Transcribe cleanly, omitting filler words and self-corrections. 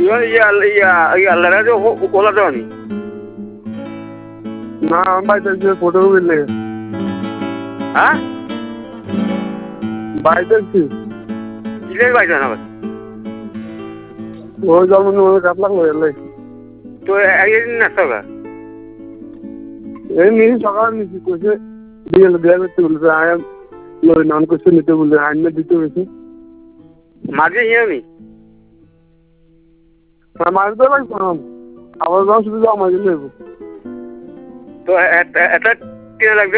আল্লাহরা যে ওলা দেওয়ানি না আমি বাড়িতে যে ফটো বুঝলে হ্যাঁ বাড়িতে কিলের বাইছে না ওই জন্ম মনে কাপ লাগলো এলে তো একদিন নাচতে হবে এই নিয়ে সকালে নিচে কইছে বিয়ে করতে বলছে আয়াম লই নাম করছে নিতে বলছে আইন দিতে হয়েছে মাঝে হিয়ামি মাছ তো লাগছে আবার যখন শুধু জমা দিলে তো এটা কিনে লাগবে